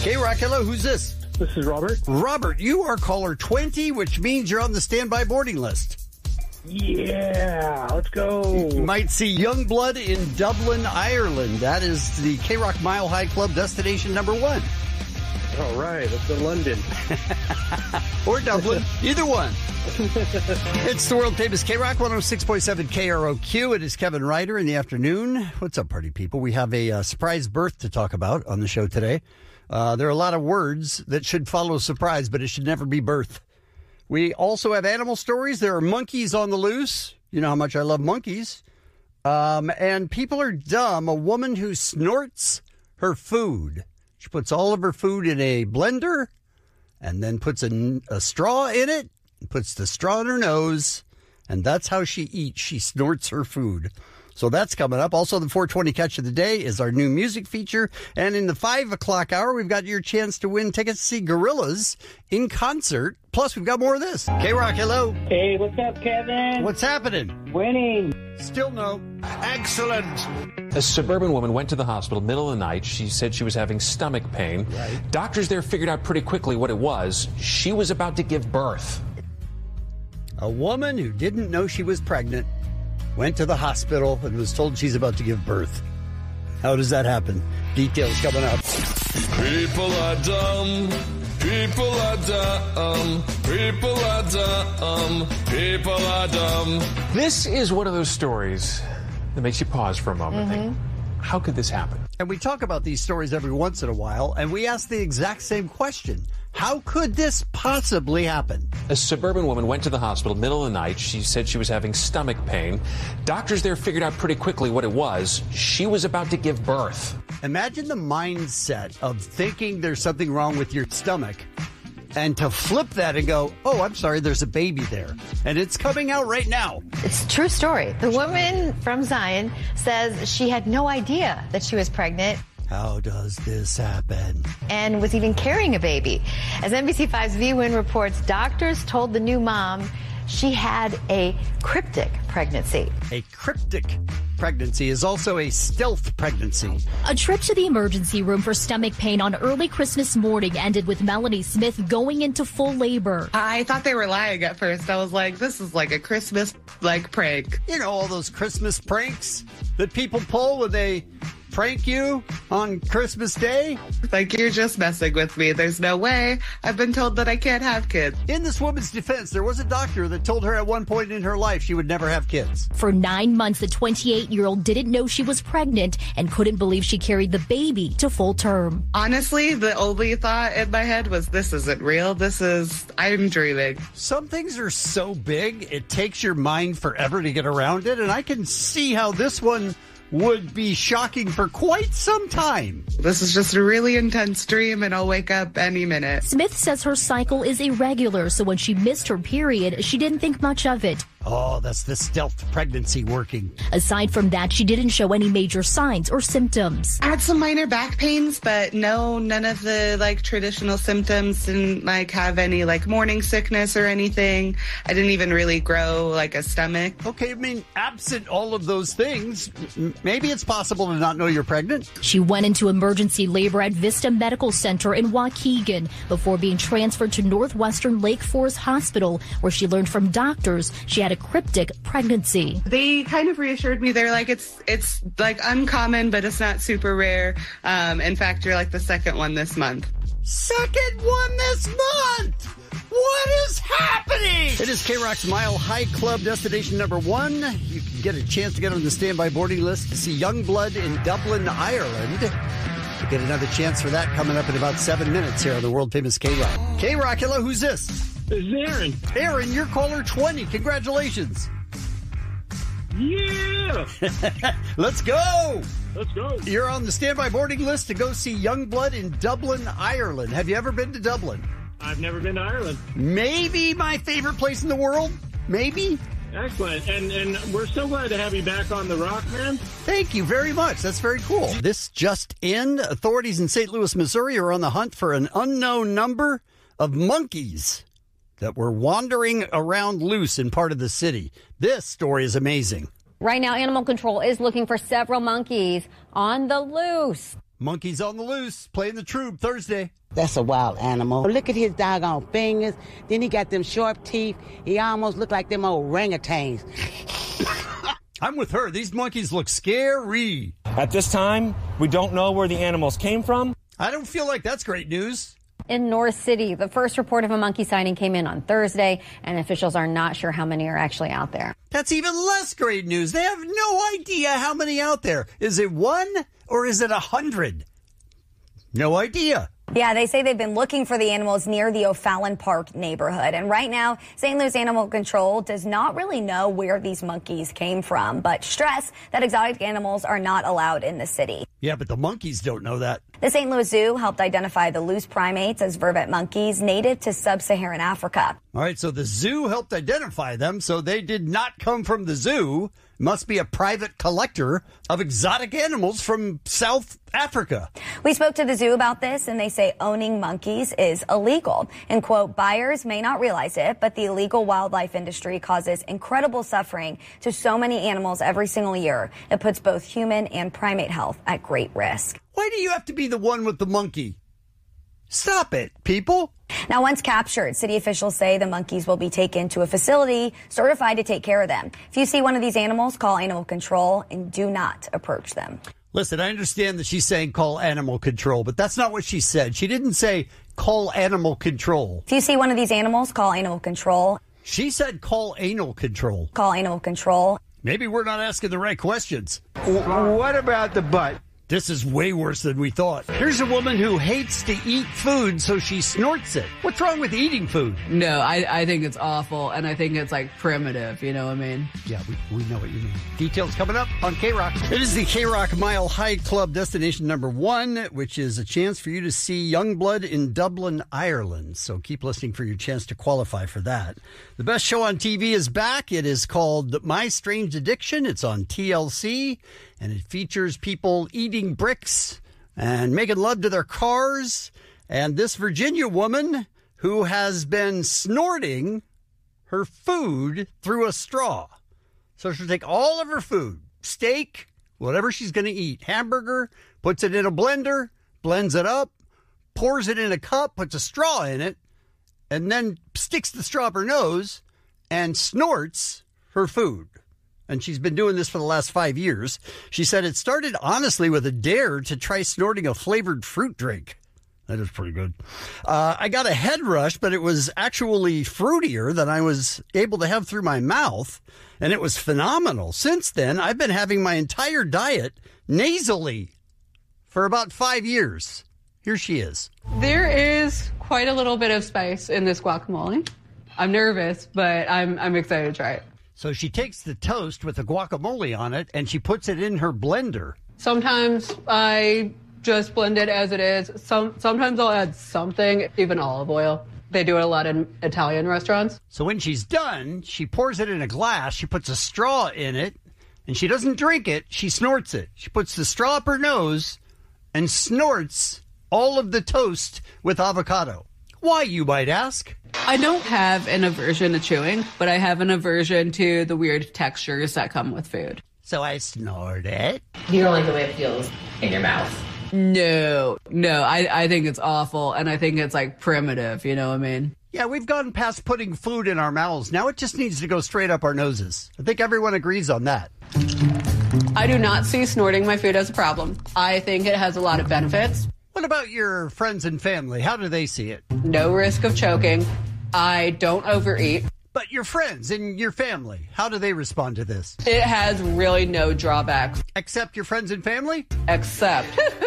K-Rock, hello, who's this? This is Robert. Robert, you are caller 20, which means you're on the standby boarding list. Yeah, let's go. You might see Youngblood in Dublin, Ireland. That is the K-Rock Mile High Club destination number 1. All right, let's go to London. Or Dublin, either one. It's the world-famous K-Rock 106.7 KROQ. It is Kevin Ryder in the afternoon. What's up, party people? We have a surprise birth to talk about on the show today. There are a lot of words that should follow surprise, but it should never be birth. We also have animal stories. There are monkeys on the loose. You know how much I love monkeys. And people are dumb. A woman who snorts her food. She puts all of her food in a blender and then puts a straw in it, puts the straw in her nose, and that's how she eats. She snorts her food. So that's coming up. Also, the 420 Catch of the Day is our new music feature. And in the 5 o'clock hour, we've got your chance to win tickets to see Gorillaz in concert. Plus, we've got more of this. K-Rock, hello. Hey, what's up, Kevin? What's happening? Winning. Still no. Excellent. A suburban woman went to the hospital middle of the night. She said she was having stomach pain. Right. Doctors there figured out pretty quickly what it was. She was about to give birth. A woman who didn't know she was pregnant went to the hospital and was told she's about to give birth. How does that happen? Details coming up. People are dumb. People are dumb. People are dumb. People are dumb. This is one of those stories that makes you pause for a moment. Think, how could this happen? And we talk about these stories every once in a while, and we ask the exact same question. How could this possibly happen? A suburban woman went to the hospital middle of the night. She said she was having stomach pain. Doctors there figured out pretty quickly what it was. She was about to give birth. Imagine the mindset of thinking there's something wrong with your stomach and to flip that and go, oh, I'm sorry, there's a baby there. And it's coming out right now. It's a true story. The woman from Zion says she had no idea that she was pregnant. How does this happen? And was even carrying a baby. As NBC5's V-Win reports, doctors told the new mom she had a cryptic pregnancy. A cryptic pregnancy is also a stealth pregnancy. A trip to the emergency room for stomach pain on early Christmas morning ended with Melanie Smith going into full labor. I thought they were lying at first. I was like, this is like a Christmas prank. You know, all those Christmas pranks that people pull when they prank you on Christmas Day? Like, you're just messing with me. There's no way. I've been told that I can't have kids. In this woman's defense, there was a doctor that told her at one point in her life she would never have kids. For 9 months, the 28-year-old didn't know she was pregnant and couldn't believe she carried the baby to full term. Honestly, the only thought in my head was, this isn't real. I'm dreaming. Some things are so big, it takes your mind forever to get around it, and I can see how this one would be shocking for quite some time. This is just a really intense dream, and I'll wake up any minute. Smith says her cycle is irregular, so when she missed her period, she didn't think much of it. Oh, that's the stealth pregnancy working. Aside from that, she didn't show any major signs or symptoms. I had some minor back pains, but none of the traditional symptoms. Didn't have any morning sickness or anything. I didn't even really grow a stomach. Okay, I mean, absent all of those things, maybe it's possible to not know you're pregnant. She went into emergency labor at Vista Medical Center in Waukegan before being transferred to Northwestern Lake Forest Hospital, where she learned from doctors she had a cryptic pregnancy. They kind of reassured me. They're like, it's uncommon, but it's not super rare. In fact, you're the second one this month. Second one this month! What is happening? It is K-Rock's Mile High Club destination number 1. You can get a chance to get on the standby boarding list to see Youngblood in Dublin, Ireland. You'll get another chance for that coming up in about 7 minutes here on the world-famous K-Rock. K-Rock, hello, who's this? It's Aaron. Aaron, you're caller 20. Congratulations. Yeah! Let's go! Let's go. You're on the standby boarding list to go see Youngblood in Dublin, Ireland. Have you ever been to Dublin? I've never been to Ireland. Maybe my favorite place in the world. Maybe. Excellent. And we're so glad to have you back on the rock, man. Thank you very much. That's very cool. This just in. Authorities in St. Louis, Missouri are on the hunt for an unknown number of monkeys that were wandering around loose in part of the city. This story is amazing. Right now, Animal Control is looking for several monkeys on the loose. Monkeys on the loose, playing the Troop Thursday. That's a wild animal. Look at his doggone fingers. Then he got them sharp teeth. He almost look like them old orangutans. I'm with her. These monkeys look scary. At this time, we don't know where the animals came from. I don't feel like that's great news. In North City, the first report of a monkey sighting came in on Thursday, and officials are not sure how many are actually out there. That's even less great news. They have no idea how many out there. Is it 1 or is it 100? No idea. Yeah, they say they've been looking for the animals near the O'Fallon Park neighborhood. And right now, St. Louis Animal Control does not really know where these monkeys came from, but stress that exotic animals are not allowed in the city. Yeah, but the monkeys don't know that. The St. Louis Zoo helped identify the loose primates as vervet monkeys native to sub-Saharan Africa. All right, so the zoo helped identify them, so they did not come from the zoo. Must be a private collector of exotic animals from South Africa. We spoke to the zoo about this, and they say owning monkeys is illegal. And, quote, buyers may not realize it, but the illegal wildlife industry causes incredible suffering to so many animals every single year. It puts both human and primate health at great risk. Why do you have to be the one with the monkey? Stop it, people. Now, once captured, city officials say the monkeys will be taken to a facility certified to take care of them. If you see one of these animals, call animal control and do not approach them. Listen, I understand that she's saying call animal control, but that's not what she said. She didn't say call animal control. If you see one of these animals, call animal control. She said call anal control. Call animal control. Maybe we're not asking the right questions. What about the butt? This is way worse than we thought. Here's a woman who hates to eat food, so she snorts it. What's wrong with eating food? No, I think it's awful, and I think it's, like, primitive, you know what I mean? Yeah, we know what you mean. Details coming up on K-Rock. It is the K-Rock Mile High Club destination number 1, which is a chance for you to see Youngblood in Dublin, Ireland. So keep listening for your chance to qualify for that. The best show on TV is back. It is called My Strange Addiction. It's on TLC. And it features people eating bricks and making love to their cars. And this Virginia woman who has been snorting her food through a straw. So she'll take all of her food, steak, whatever she's going to eat, hamburger, puts it in a blender, blends it up, pours it in a cup, puts a straw in it, and then sticks the straw up her nose and snorts her food. And she's been doing this for the last 5 years. She said it started, honestly, with a dare to try snorting a flavored fruit drink. That is pretty good. I got a head rush, but it was actually fruitier than I was able to have through my mouth. And it was phenomenal. Since then, I've been having my entire diet nasally for about 5 years. Here she is. There is quite a little bit of spice in this guacamole. I'm nervous, but I'm excited to try it. So she takes the toast with the guacamole on it, and she puts it in her blender. Sometimes I just blend it as it is. Sometimes I'll add something, even olive oil. They do it a lot in Italian restaurants. So when she's done, she pours it in a glass, she puts a straw in it, and she doesn't drink it, she snorts it. She puts the straw up her nose and snorts all of the toast with avocado. Why, you might ask? I don't have an aversion to chewing, but I have an aversion to the weird textures that come with food. So I snort it. You don't like the way it feels in your mouth? No, I think it's awful, and I think it's, like, primitive, you know what I mean? Yeah, we've gone past putting food in our mouths. Now it just needs to go straight up our noses. I think everyone agrees on that. I do not see snorting my food as a problem. I think it has a lot of benefits. What about your friends and family? How do they see it? No risk of choking. I don't overeat. But your friends and your family, how do they respond to this? It has really no drawbacks. Except your friends and family? Except.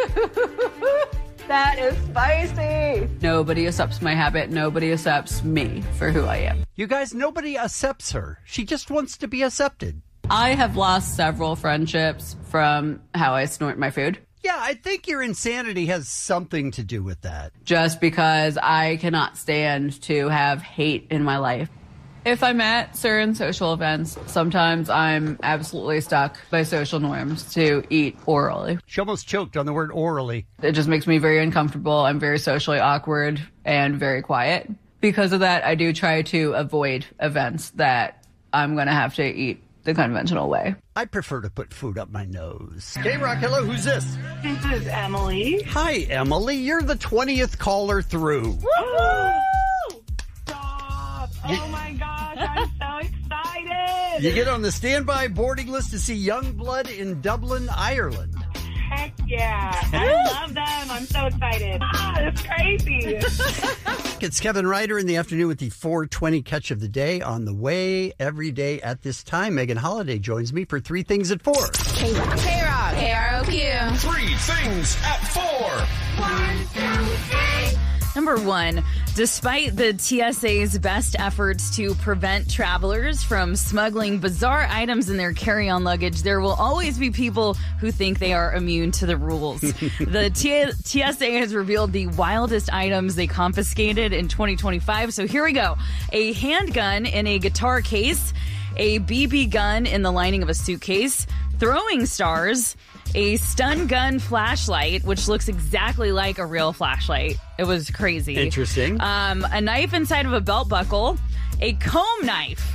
That is spicy. Nobody accepts my habit. Nobody accepts me for who I am. You guys, nobody accepts her. She just wants to be accepted. I have lost several friendships from how I snort my food. Yeah, I think your insanity has something to do with that. Just because I cannot stand to have hate in my life. If I'm at certain social events, sometimes I'm absolutely stuck by social norms to eat orally. She almost choked on the word orally. It just makes me very uncomfortable. I'm very socially awkward and very quiet. Because of that, I do try to avoid events that I'm going to have to eat the conventional way. I prefer to put food up my nose. K-Rock, hello, who's this? This is Emily. Hi, Emily. You're the 20th caller through. Woo! Stop! Oh my gosh, I'm so excited! You get on the standby boarding list to see Youngblood in Dublin, Ireland. Heck yeah. I love them. I'm so excited. It's crazy. It's Kevin Ryder in the afternoon with the 420 catch of the day on the way every day at this time. Megan Holiday joins me for 3 Things at 4. K-Rock. K-Rock. KROQ. 3 Things at 4. 1, 2, 3. Number 1, despite the TSA's best efforts to prevent travelers from smuggling bizarre items in their carry-on luggage, there will always be people who think they are immune to the rules. The TSA has revealed the wildest items they confiscated in 2025. So here we go. A handgun in a guitar case, a BB gun in the lining of a suitcase, throwing stars, a stun gun flashlight, which looks exactly like a real flashlight. It was crazy. Interesting. A knife inside of a belt buckle, a comb knife.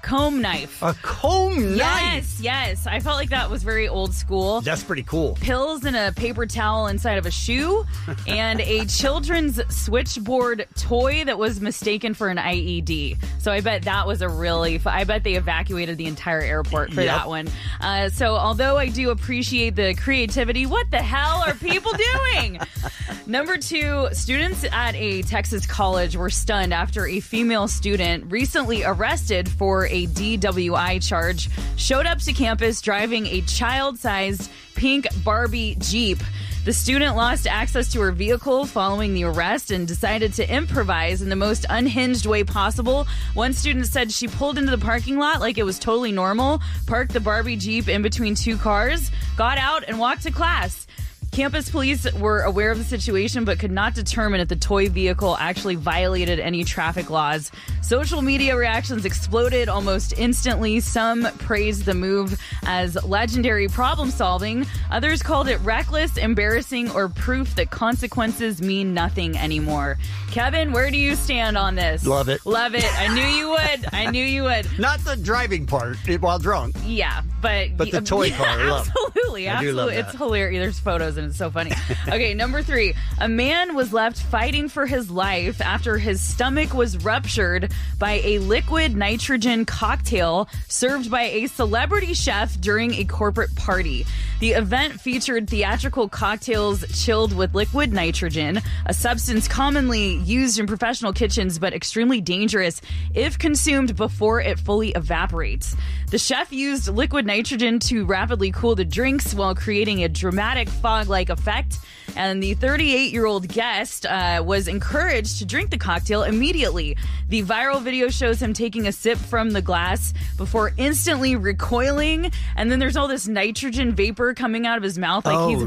A comb knife? Yes. I felt like that was very old school. That's pretty cool. Pills in a paper towel inside of a shoe, and a children's switchboard toy that was mistaken for an IED. So I bet that was I bet they evacuated the entire airport for that one. So although I do appreciate the creativity, what the hell are people doing? Number 2, students at a Texas college were stunned after a female student recently arrested for a DWI charge showed up to campus driving a child-sized pink Barbie Jeep. The student lost access to her vehicle following the arrest and decided to improvise in the most unhinged way possible. One student said she pulled into the parking lot like it was totally normal, parked the Barbie Jeep in between 2 cars, got out, and walked to class. Campus police were aware of the situation but could not determine if the toy vehicle actually violated any traffic laws. Social media reactions exploded almost instantly. Some praised the move as legendary problem solving. Others called it reckless, embarrassing, or proof that consequences mean nothing anymore. Kevin, where do you stand on this? Love it. Love it. I knew you would. Not the driving part while drunk. Yeah, but the toy car. Absolutely. I do love that. It's hilarious. There's photos and it's so funny. Okay, number 3. A man was left fighting for his life after his stomach was ruptured by a liquid nitrogen cocktail served by a celebrity chef during a corporate party. The event featured theatrical cocktails chilled with liquid nitrogen, a substance commonly used in professional kitchens but extremely dangerous if consumed before it fully evaporates. The chef used liquid nitrogen to rapidly cool the drinks while creating a dramatic fog-like effect, and the 38-year-old guest was encouraged to drink the cocktail immediately. The viral video shows him taking a sip from the glass before instantly recoiling, and then there's all this nitrogen vapor coming out of his mouth he was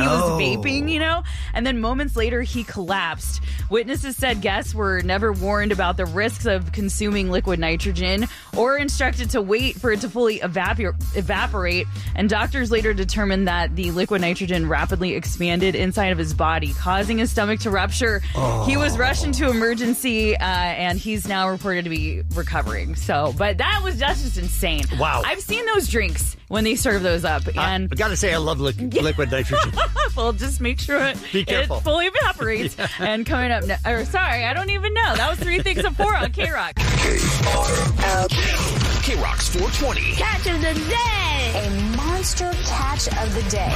vaping, and then moments later he collapsed. Witnesses said guests were never warned about the risks of consuming liquid nitrogen or instructed to wait for it to fully evaporate, and doctors later determined that the liquid nitrogen rapidly expanded inside of his body, causing his stomach to rupture. He was rushed into emergency, and he's now reported to be recovering. But that's just insane. Wow. I've seen those drinks when they serve those up, and I gotta say, I love liquid nitrogen. Well, just make sure it fully evaporates. Yeah. And coming up, I don't even know. That was 3 Things at 4 on K-Rock. K-Rock's 420. Catch of the day. A monster catch of the day.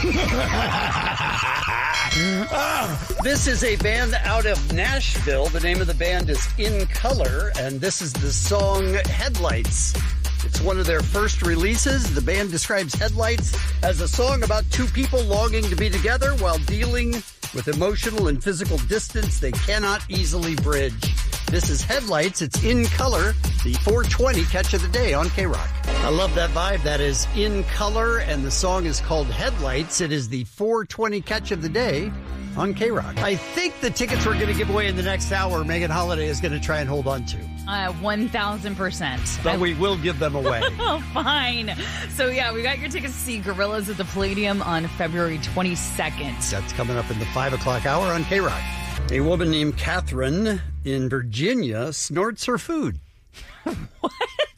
This is a band out of Nashville. The name of the band is In Color, and this is the song Headlights. It's one of their first releases. The band describes Headlights as a song about 2 people longing to be together while dealing with emotional and physical distance they cannot easily bridge. This is Headlights. It's In Color, the 420 catch of the day on K-Rock. I love that vibe. That is In Color, and the song is called Headlights. It is the 420 catch of the day on K-Rock. I think the tickets we're going to give away in the next hour, Megan Holiday is going to try and hold on to. 1,000%. But we will give them away. Oh, fine. So, yeah, we got your tickets to see Gorillaz at the Palladium on February 22nd. That's coming up in the 5 o'clock hour on K-Rock. A woman named Catherine in Virginia snorts her food. What?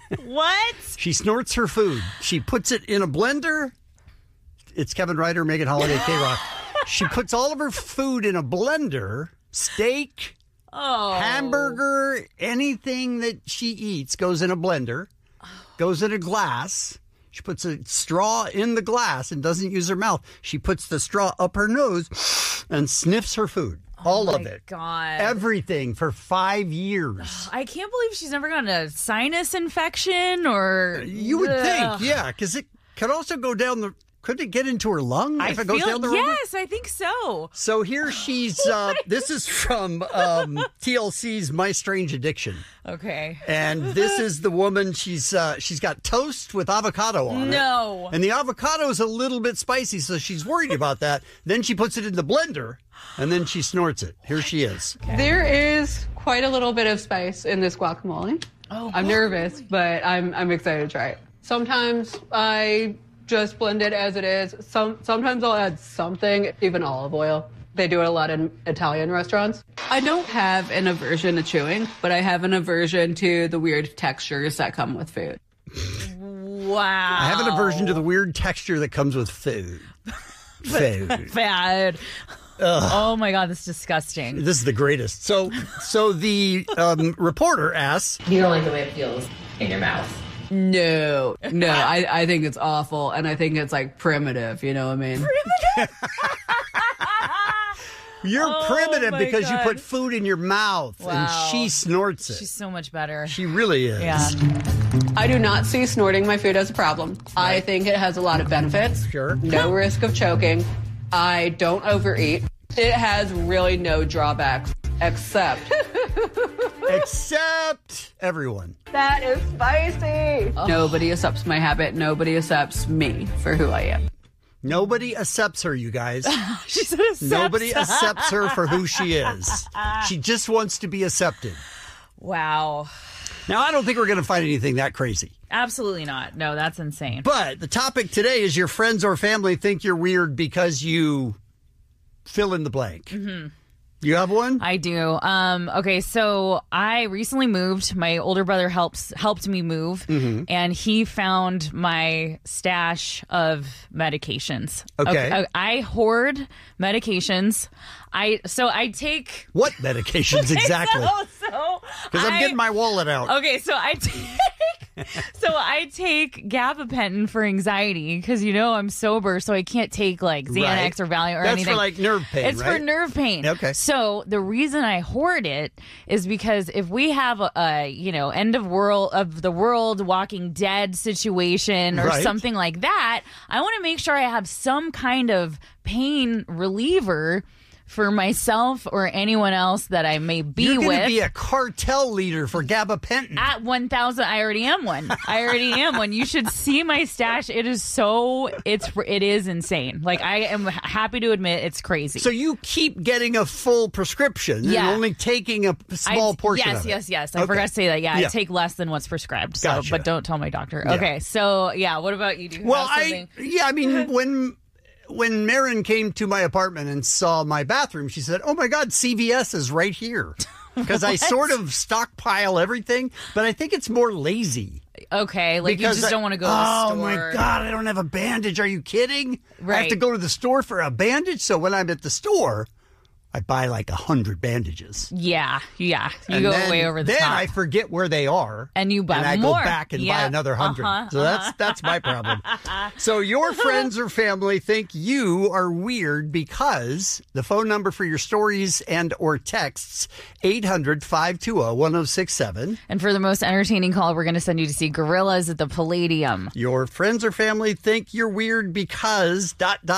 What? She snorts her food. She puts it in a blender. It's Kevin Ryder, Megan Holiday, K-Rock. She puts all of her food in a blender. Steak, hamburger, anything that she eats goes in a blender, goes in a glass. She puts a straw in the glass and doesn't use her mouth. She puts the straw up her nose and sniffs her food. All of it. God. Everything for 5 years. I can't believe she's never gotten a sinus infection or... You would think, yeah, because it could also go down the... Could it get into her lung if it goes down the river? Yes, I think so. So here she's... this is from TLC's My Strange Addiction. Okay. And this is the woman, she's got toast with avocado on it. No. And the avocado is a little bit spicy, so she's worried about that. Then she puts it in the blender, and then she snorts it. Here she is. Okay. There is quite a little bit of spice in this guacamole. Oh. I'm nervous, but I'm excited to try it. Sometimes I just blend it as it is. Sometimes I'll add something, even olive oil. They do it a lot in Italian restaurants. I don't have an aversion to chewing, but I have an aversion to the weird textures that come with food. Wow. I have an aversion to the weird texture that comes with food. Bad. Oh my God, that's disgusting. This is the greatest. So the reporter asks, You don't like the way it feels in your mouth? No, I think it's awful, and I think it's like primitive, you know what I mean? You're primitive because you put food in your mouth, and she snorts it. She's so much better. She really is. Yeah. I do not see snorting my food as a problem. Right. I think it has a lot of benefits. Sure. No risk of choking. I don't overeat. It has really no drawbacks, except everyone. That is spicy. Nobody accepts my habit. Nobody accepts me for who I am. Nobody accepts her, you guys. She said accepts. Nobody accepts her for who she is. She just wants to be accepted. Wow. Now, I don't think we're going to find anything that crazy. Absolutely not. No, that's insane. But the topic today is your friends or family think you're weird because you fill in the blank. Mm-hmm. You have one? I do. Okay, so I recently moved. My older brother helped me move, and he found my stash of medications. Okay. I hoard medications. I take... What medications exactly? Because I'm getting my wallet out. Okay, so I take gabapentin for anxiety because, I'm sober, so I can't take like Xanax or Valium or anything. That's for like nerve pain, It's for nerve pain. Okay. So the reason I hoard it is because if we have a end of the world Walking Dead situation or something like that, I want to make sure I have some kind of pain reliever for myself or anyone else that I may be with. You're going to be a cartel leader for gabapentin. At 1,000, I already am one. You should see my stash. It is insane. Like, I am happy to admit it's crazy. So you keep getting a full prescription and only taking a small portion of it. Yes. I forgot to say that. Yeah, I take less than what's prescribed. So, Gotcha. But don't tell my doctor. Yeah. Okay, so what about you? Do you have something? When Marin came to my apartment and saw my bathroom, she said, "Oh my God, CVS is right here." Because I sort of stockpile everything, but I think it's more lazy. Okay, like because you just don't want to go to the store. Oh my God, I don't have a bandage. Are you kidding? Right. I have to go to the store for a bandage. So when I'm at the store, I buy like 100 bandages. Yeah. You go way over the top. Then I forget where they are. And you buy more. And I go back and buy another 100. So that's my problem. So your friends or family think you are weird because the phone number for your stories and or texts, 800-520-1067. And for the most entertaining call, we're going to send you to see Gorillaz at the Palladium. Your friends or family think you're weird because ...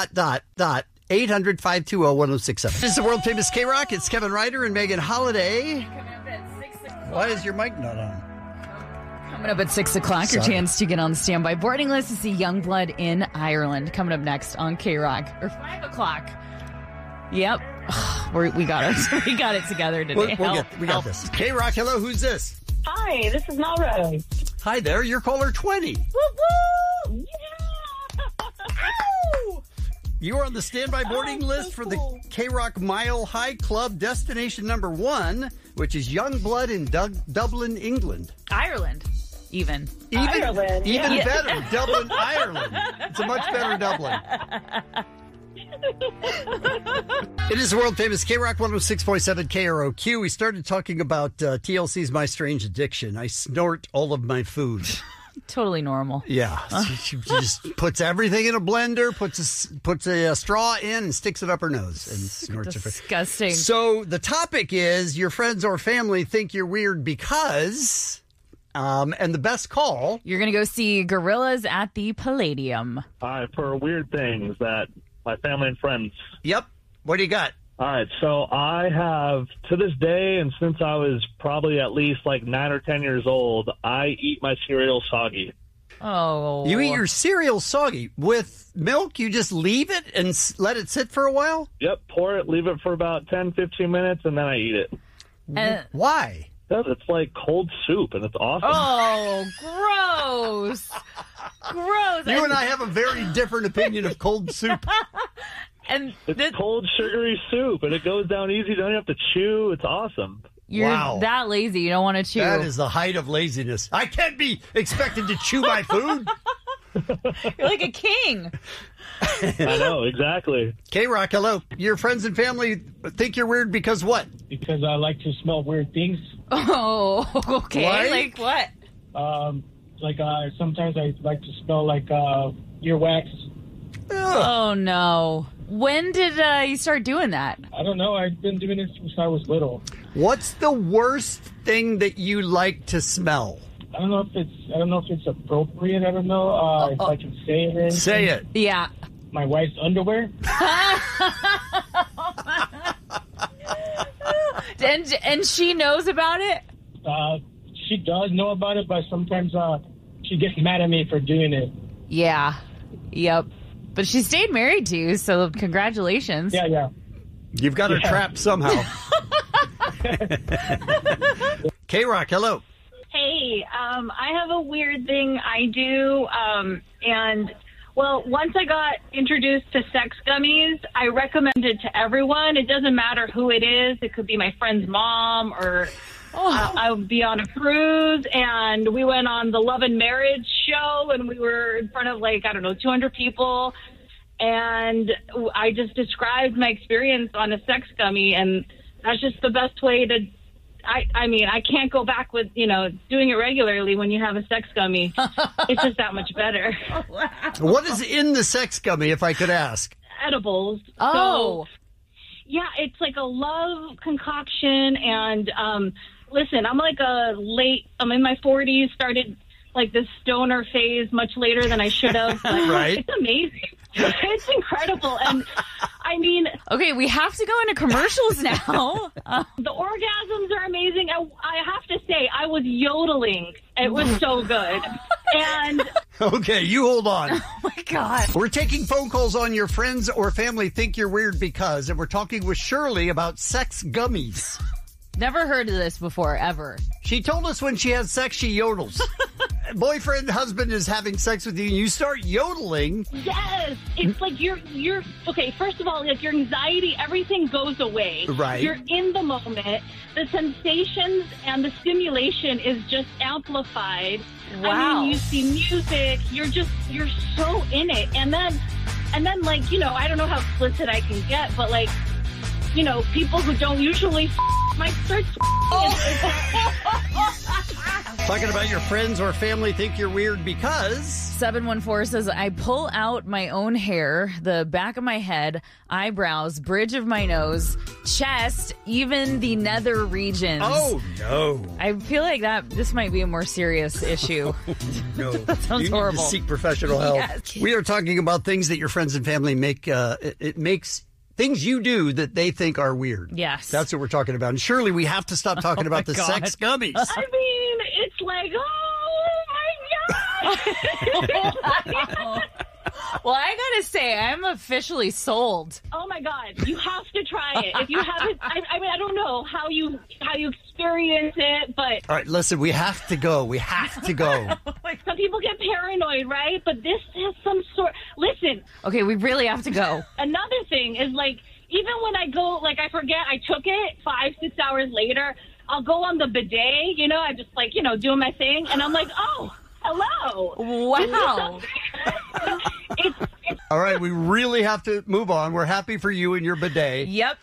800-520-1067. This is the world famous K-Rock. It's Kevin Ryder and Megan Holiday. Why is your mic not on? Coming up at 6 o'clock, your chance to get on the standby boarding list to see Youngblood in Ireland. Coming up next on K-Rock. Or 5 o'clock. Yep. We got it. We got it together today. We got this. K-Rock, hello. Who's this? Hi, this is Melrose. Hi there. You're caller 20. Woo woo! Yeah! Ow! You are on the standby boarding list for the K-Rock Mile High Club destination number 1, which is Youngblood in Dublin, England. Ireland. Even Ireland. Even Yeah. better. Dublin, Ireland. It's a much better Dublin. It is the world famous K-Rock 106.7 KROQ. We started talking about TLC's My Strange Addiction. I snort all of my food. Totally normal. Yeah. She just puts everything in a blender, puts a straw in and sticks it up her nose and snorts it. Disgusting. So the topic is your friends or family think you're weird because... and the best call... You're going to go see Gorillaz at the Palladium. All right, for weird things that my family and friends. Yep. What do you got? All right, so I have, to this day, and since I was probably at least like 9 or 10 years old, I eat my cereal soggy. Oh. You eat your cereal soggy. With milk, you just leave it and let it sit for a while? Yep, pour it, leave it for about 10, 15 minutes, and then I eat it. Why? Because it's like cold soup, and it's awesome. Oh, gross. Gross. You and I have a very different opinion of cold soup. And it's cold, sugary soup, and it goes down easy. You don't have to chew. It's awesome. You're that lazy. You don't want to chew. That is the height of laziness. I can't be expected to chew my food. You're like a king. I know, exactly. K-Rock, hello. Your friends and family think you're weird because what? Because I like to smell weird things. Oh, okay. Like what? Sometimes I like to smell like earwax. Oh, no. When did you start doing that? I don't know. I've been doing it since I was little. What's the worst thing that you like to smell? I don't know if it's appropriate. I don't know if I can say it. Or anything. Say it. Yeah. My wife's underwear. And she knows about it? She does know about it, but sometimes she gets mad at me for doing it. Yeah. Yep. But she stayed married to you, so congratulations. Yeah. You've got her trapped somehow. K-Rock, hello. Hey, I have a weird thing I do, once I got introduced to sex gummies, I recommend it to everyone. It doesn't matter who it is. It could be my friend's mom or I would be on a cruise, and we went on the Love and Marriage show, and we were in front of 200 people, and I just described my experience on a sex gummy, and that's just the best way to... I can't go back with, doing it regularly when you have a sex gummy. It's just that much better. What is in the sex gummy, if I could ask? Edibles. Oh. So, yeah, it's like a love concoction. And listen, I'm in my 40s, started like this stoner phase much later than I should have. Right. It's amazing. It's incredible. And I mean... Okay, we have to go into commercials now. The orgasms are amazing. I have to say, I was yodeling. It was so good. And... Okay, you hold on. Oh, my God. We're taking phone calls on your friends or family think you're weird because, and we're talking with Shirley about sex gummies. Never heard of this before, ever. She told us when she has sex, she yodels. Boyfriend, husband is having sex with you, and you start yodeling. Yes. It's like you're okay, first of all, like your anxiety, everything goes away. Right. You're in the moment. The sensations and the stimulation is just amplified. Wow. I mean, you see music, you're so in it. And then I don't know how explicit I can get, but people who don't usually might start Talking about your friends or family think you're weird because... 714 says, I pull out my own hair, the back of my head, eyebrows, bridge of my nose, chest, even the nether regions. Oh, no. I feel like this might be a more serious issue. No. That sounds you horrible. Need to seek professional help. Yes. We are talking about things that your friends and family make, it makes... Things you do that they think are weird. Yes. That's what we're talking about. And surely we have to stop talking about the sex gummies. I mean, it's like, oh, my God. Well, I gotta say, I'm officially sold. Oh, my God. You have to try it. If you haven't, I mean, I don't know how you experience it, but... All right, listen, we have to go. We have to go. Some people get paranoid, right? But this has some sort... Listen. Okay, we really have to go. Another thing is, even when I go, I forget I took it 5-6 hours later, I'll go on the bidet, I just like, doing my thing. And I'm like, oh, hello. Wow. All right, we really have to move on. We're happy for you and your bidet. Yep.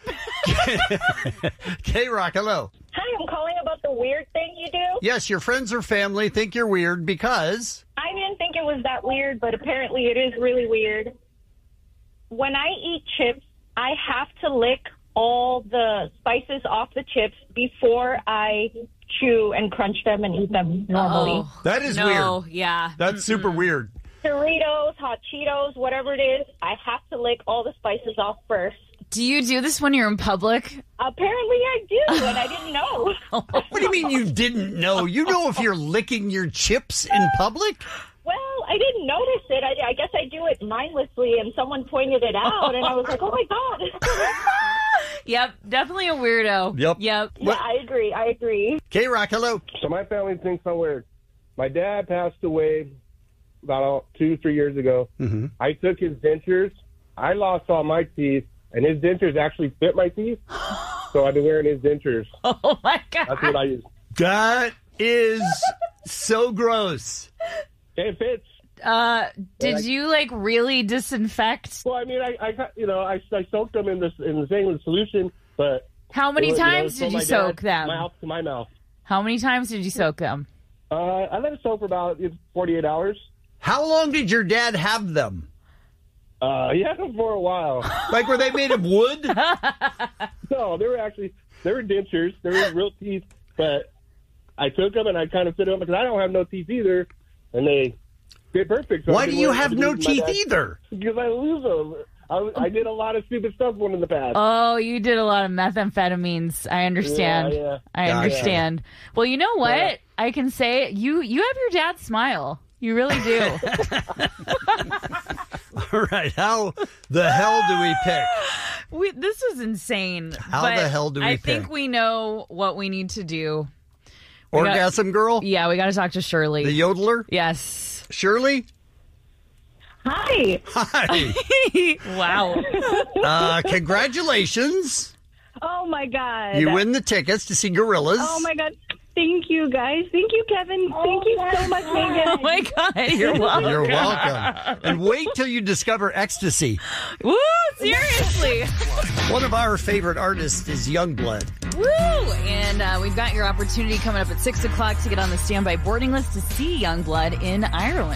K-Rock, hello. Hi, I'm calling about the weird thing you do. Yes, your friends or family think you're weird because... I didn't think it was that weird, but apparently it is really weird. When I eat chips, I have to lick all the spices off the chips before I chew and crunch them and eat them normally. Oh, that is no, weird. Yeah. That's super weird. Doritos, Hot Cheetos, whatever it is, I have to lick all the spices off first. Do you do this when you're in public? Apparently I do, and I didn't know. What do you mean you didn't know? You know if you're licking your chips in public? Well, I didn't notice it. I guess I do it mindlessly, and someone pointed it out, and I was like, oh, my God. Yep, definitely a weirdo. Yep. Yeah, I agree. K-Rock, hello. So my family thinks I'm weird. My dad passed away about 2-3 years ago. Mm-hmm. I took his dentures. I lost all my teeth, and his dentures actually fit my teeth. So I've been wearing his dentures. Oh, my God. That's what I use. That is so gross. It fits. Did you really disinfect? Well, I mean, I soaked them in the same solution, but how many times did you soak them? Mouth to my mouth. How many times did you soak them? I let it soak for about 48 hours. How long did your dad have them? He had them for a while. Like, were they made of wood? No, they were dentures. They were real teeth, but I took them and I kind of fit them because I don't have no teeth either, and they fit perfect. So why do you have no teeth either? Because I lose them. I did a lot of stupid stuff in the past. Oh, you did a lot of methamphetamines. I understand. Yeah. I understand. Well, you know what? I can say you have your dad's smile. You really do. All right. How the hell do we pick? This is insane. How the hell do we pick? I think we know what we need to do. Orgasm girl? Yeah, we got to talk to Shirley. The yodeler? Yes. Shirley? Hi. Wow. Congratulations. Oh, my God. You win the tickets to see Gorillaz. Oh, my God. Thank you, guys. Thank you, Kevin. Thank you so much, Megan. Oh, my God. You're welcome. You're welcome. And wait till you discover ecstasy. Woo, seriously. One of our favorite artists is Youngblood. Woo! And we've got your opportunity coming up at 6 o'clock to get on the standby boarding list to see Youngblood in Ireland.